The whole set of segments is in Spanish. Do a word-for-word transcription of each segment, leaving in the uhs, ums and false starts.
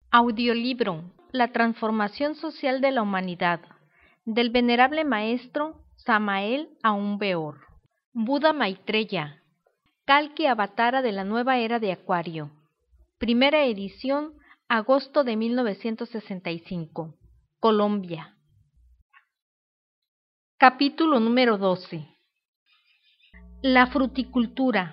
Audiolibro La transformación social de la humanidad, del venerable maestro Samael Aun Weor. Buda Maitreya, Kalki Avatara de la nueva era de Acuario. Primera edición, agosto de mil novecientos sesenta y cinco. Colombia. Capítulo número doce. La fruticultura.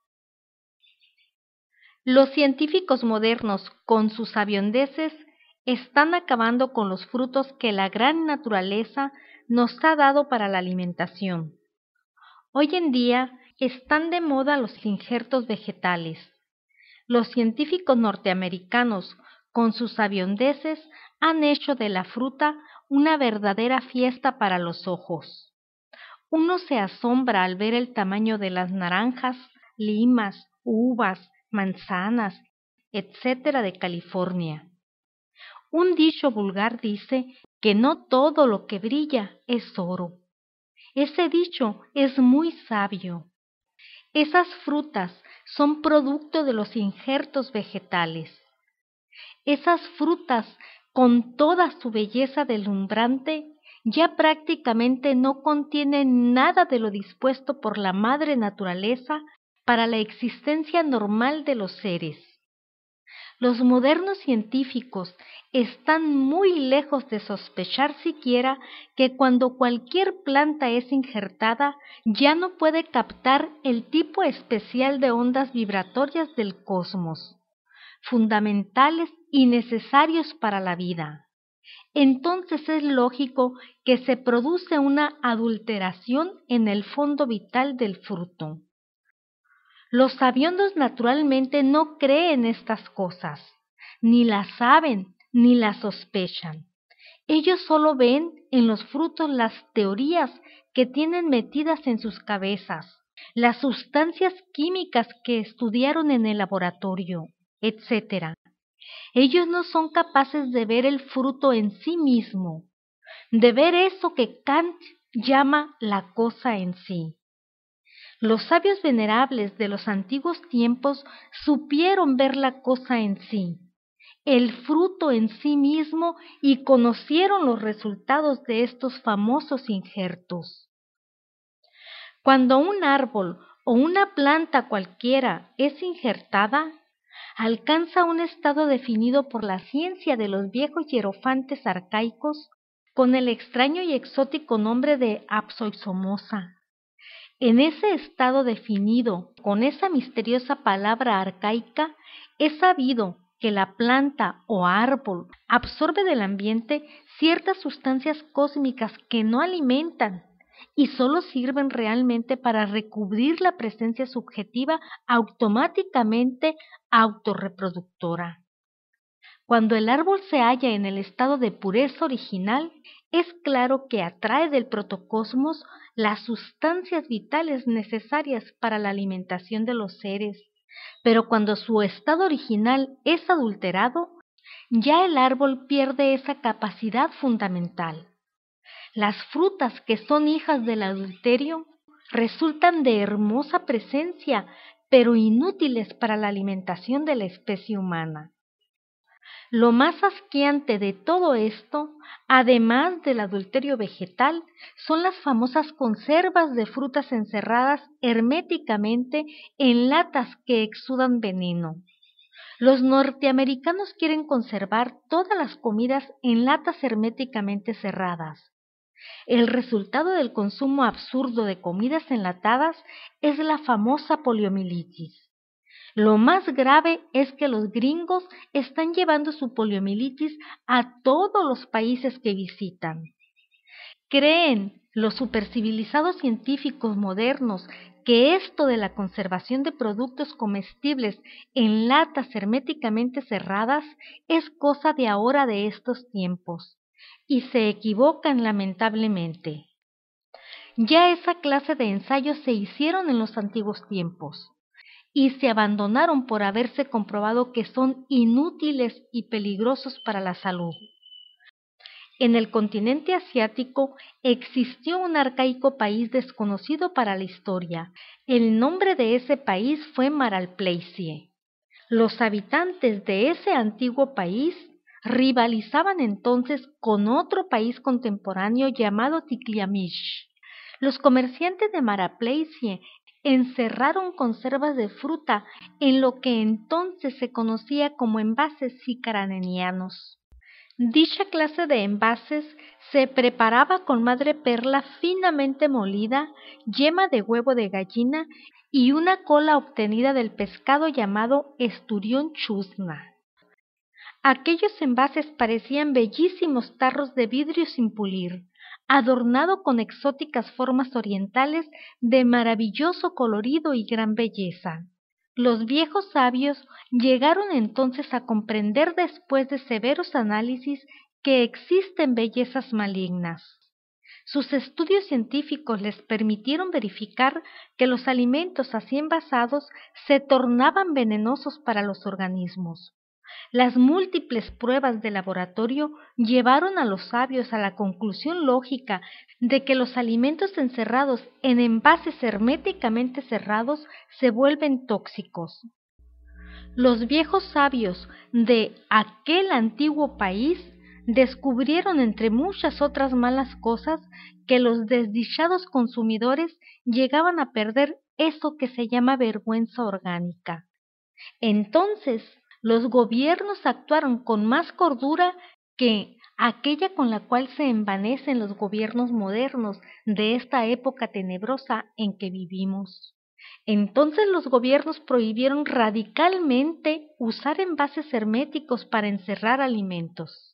Los científicos modernos, con sus sabiondeces, están acabando con los frutos que la gran naturaleza nos ha dado para la alimentación. Hoy en día están de moda los injertos vegetales. Los científicos norteamericanos, con sus sabiondeces, han hecho de la fruta una verdadera fiesta para los ojos. Uno se asombra al ver el tamaño de las naranjas, limas, uvas, manzanas, etcétera de California. Un dicho vulgar dice que no todo lo que brilla es oro. Ese dicho es muy sabio. Esas frutas son producto de los injertos vegetales. Esas frutas, con toda su belleza deslumbrante, ya prácticamente no contienen nada de lo dispuesto por la madre naturaleza para la existencia normal de los seres. Los modernos científicos están muy lejos de sospechar siquiera que cuando cualquier planta es injertada ya no puede captar el tipo especial de ondas vibratorias del cosmos, fundamentales y necesarios para la vida. Entonces es lógico que se produce una adulteración en el fondo vital del fruto. Los sabiondos naturalmente no creen estas cosas, ni las saben ni las sospechan. Ellos solo ven en los frutos las teorías que tienen metidas en sus cabezas, las sustancias químicas que estudiaron en el laboratorio, etcétera. Ellos no son capaces de ver el fruto en sí mismo, de ver eso que Kant llama la cosa en sí. Los sabios venerables de los antiguos tiempos supieron ver la cosa en sí, el fruto en sí mismo, y conocieron los resultados de estos famosos injertos. Cuando un árbol o una planta cualquiera es injertada, alcanza un estado definido por la ciencia de los viejos hierofantes arcaicos con el extraño y exótico nombre de apsoisomosa. En ese estado definido, con esa misteriosa palabra arcaica, es sabido que la planta o árbol absorbe del ambiente ciertas sustancias cósmicas que no alimentan y solo sirven realmente para recubrir la presencia subjetiva automáticamente autorreproductora. Cuando el árbol se halla en el estado de pureza original, es claro que atrae del protocosmos las sustancias vitales necesarias para la alimentación de los seres, pero cuando su estado original es adulterado, ya el árbol pierde esa capacidad fundamental. Las frutas que son hijas del adulterio resultan de hermosa presencia, pero inútiles para la alimentación de la especie humana. Lo más asqueante de todo esto, además del adulterio vegetal, son las famosas conservas de frutas encerradas herméticamente en latas que exudan veneno. Los norteamericanos quieren conservar todas las comidas en latas herméticamente cerradas. El resultado del consumo absurdo de comidas enlatadas es la famosa poliomielitis. Lo más grave es que los gringos están llevando su poliomielitis a todos los países que visitan. ¿Creen los supercivilizados científicos modernos que esto de la conservación de productos comestibles en latas herméticamente cerradas es cosa de ahora de estos tiempos? Y se equivocan lamentablemente. Ya esa clase de ensayos se hicieron en los antiguos tiempos y se abandonaron por haberse comprobado que son inútiles y peligrosos para la salud. En el continente asiático existió un arcaico país desconocido para la historia. El nombre de ese país fue Maralpleisie. Los habitantes de ese antiguo país rivalizaban entonces con otro país contemporáneo llamado Tikliamish. Los comerciantes de Marapleisie encerraron conservas de fruta en lo que entonces se conocía como envases sicaranenianos. Dicha clase de envases se preparaba con madre perla finamente molida, yema de huevo de gallina y una cola obtenida del pescado llamado esturión chusna. Aquellos envases parecían bellísimos tarros de vidrio sin pulir, adornado con exóticas formas orientales de maravilloso colorido y gran belleza. Los viejos sabios llegaron entonces a comprender después de severos análisis que existen bellezas malignas. Sus estudios científicos les permitieron verificar que los alimentos así envasados se tornaban venenosos para los organismos. Las múltiples pruebas de laboratorio llevaron a los sabios a la conclusión lógica de que los alimentos encerrados en envases herméticamente cerrados se vuelven tóxicos. Los viejos sabios de aquel antiguo país descubrieron, entre muchas otras malas cosas, que los desdichados consumidores llegaban a perder eso que se llama vergüenza orgánica. Entonces, los gobiernos actuaron con más cordura que aquella con la cual se envanecen los gobiernos modernos de esta época tenebrosa en que vivimos. Entonces los gobiernos prohibieron radicalmente usar envases herméticos para encerrar alimentos.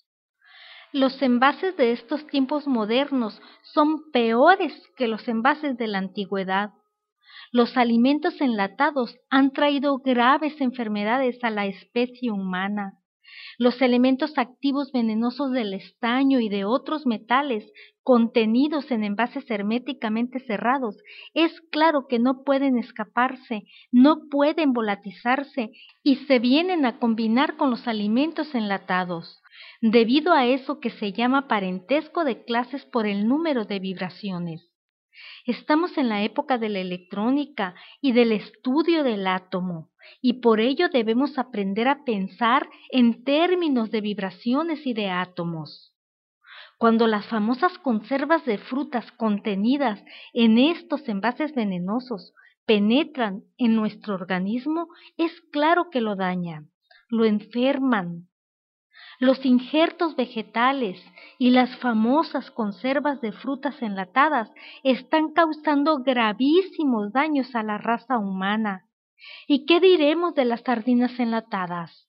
Los envases de estos tiempos modernos son peores que los envases de la antigüedad. Los alimentos enlatados han traído graves enfermedades a la especie humana. Los elementos activos venenosos del estaño y de otros metales contenidos en envases herméticamente cerrados, es claro que no pueden escaparse, no pueden volatilizarse y se vienen a combinar con los alimentos enlatados, debido a eso que se llama parentesco de clases por el número de vibraciones. Estamos en la época de la electrónica y del estudio del átomo, y por ello debemos aprender a pensar en términos de vibraciones y de átomos. Cuando las famosas conservas de frutas contenidas en estos envases venenosos penetran en nuestro organismo, es claro que lo dañan, lo enferman. Los injertos vegetales y las famosas conservas de frutas enlatadas están causando gravísimos daños a la raza humana. ¿Y qué diremos de las sardinas enlatadas?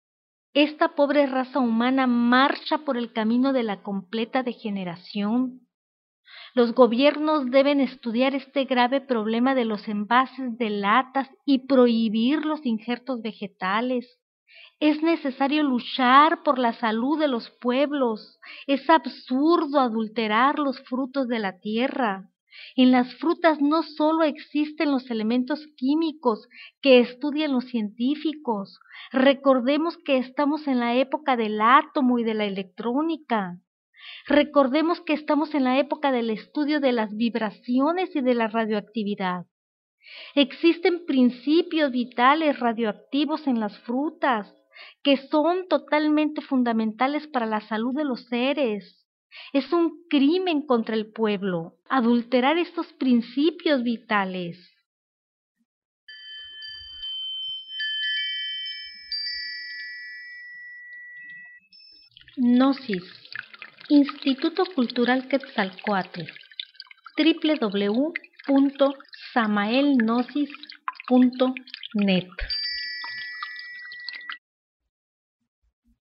Esta pobre raza humana marcha por el camino de la completa degeneración. Los gobiernos deben estudiar este grave problema de los envases de latas y prohibir los injertos vegetales. Es necesario luchar por la salud de los pueblos. Es absurdo adulterar los frutos de la tierra. En las frutas no solo existen los elementos químicos que estudian los científicos. Recordemos que estamos en la época del átomo y de la electrónica. Recordemos que estamos en la época del estudio de las vibraciones y de la radioactividad. Existen principios vitales radioactivos en las frutas que son totalmente fundamentales para la salud de los seres. Es un crimen contra el pueblo adulterar estos principios vitales. Gnosis, Instituto Cultural Quetzalcóatl, doble u doble u doble u punto samaelgnosis punto net.